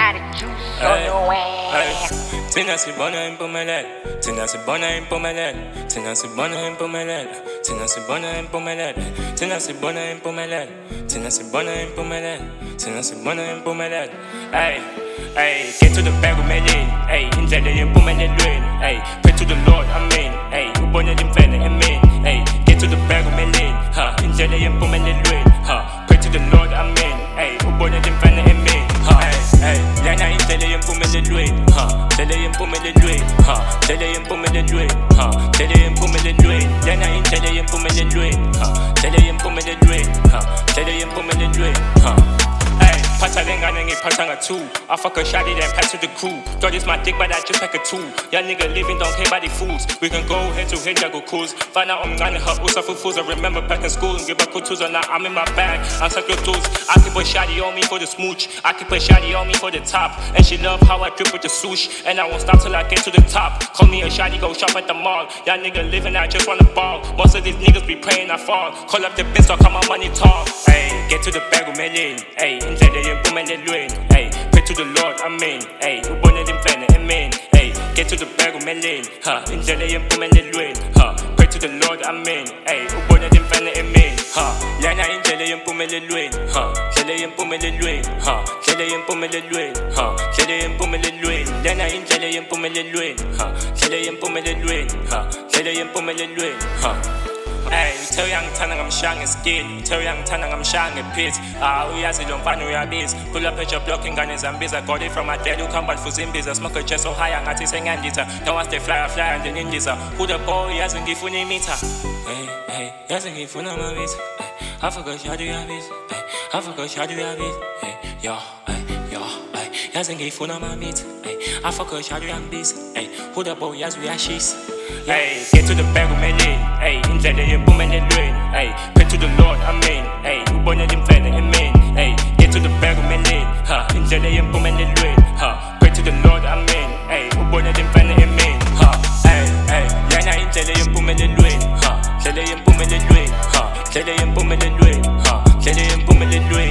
got a juice on your ass. Tina si bona impumelelo, Tina si bona impumelelo, Tina si bona impumelelo, Tina si bona impumelelo, Tina si bona impumelelo, Tina si bona impumelelo, Tina si bona impumelelo. Ay, ay, get to the bag with million. Ay, indlela yempumelelweni. Ay, pray to the Lord, amen. Ay, ubone limfene, amen. Ay, get to the bag with million. Ha, indlela yempumelelweni. Ha, pray to the Lord, amen. Ay, ubone limfene, amen. Ha, ay, lana indlela yempumelelweni. Ha, indlela yempumelelweni. Ha, indlela yempumelelweni. Ha, indlela yempumelelweni. Lana indlela yempumelelweni. Ha, indlela yempumelelweni. Ha, indlela yempumelelweni. Ha. Patha lengane ngiphatha nga-2. I fuck a shawty then pass to the crew. God is my dick but I just like a tool. Young nigga living don't care about the fools. We can go head to head, go cruise. Find out umngane her usafu fools. I remember back in school and give her kutus and now I'm in my bag. I'm such a tools. I keep a shawty on me for the smooch. I keep a shawty on me for the top. And she love how I drip with the swoosh. And I won't stop till I get to the top. Call me a shawty, go shop at the mall. Young nigga living, I just wanna ball. Most of these niggas be praying I fall. Call up the bitch, so come on money talk. Ay, get to the bag with million. Ay, impumelelweni. Ay, pray to the Lord, amen. Ay, ubone limfene, amen. Ay, get to the bag with million. Ha, indlela yempumelelweni. Ha, pray to the Lord, amen. Ay, ubone limfene, amen. Ha, lana indlela yempumelelweni. Ha, indlela yempumelelweni. Ha, indlela yempumelelweni. Ha, indlela yempumelelweni. Lana indlela yempumelelweni. Ha, indlela yempumelelweni. Ha, indlela yempumelelweni. Ha. Ay, tell young Tana I'm shang and skin. Tell young Tana I'm shang and pit. Uyazi lo mfana uyabiz. Pull up at your block and gun zombies. I got it from my dad who come back for Zimbis. I smoke a jet so high and I take sengandita. Don't want to fly and then in this. Who the boy hasn't given a meter? Hey, hey, hasn't given a meter. I forgot how do you have it. I forgot how do you have it. Hey, yo, hasn't given a meter. I forgot how do you have this. Hey, who the boy has we ashes? Ay, get to the bag with million. Ay, indlela yempumelelweni. Ay, pray to the Lord, amen. Ay, ubone limfene, amen. Ay, get to the bag with million. Ha, indlela yempumelelweni. Ha, pray to the Lord, amen. Ay, ubone limfene, amen. Ha, ay, lana indlela yempumelelweni. Ha, indlela yempumelelweni. Ha, indlela yempumelelweni. Ha, indlela yempumelelweni.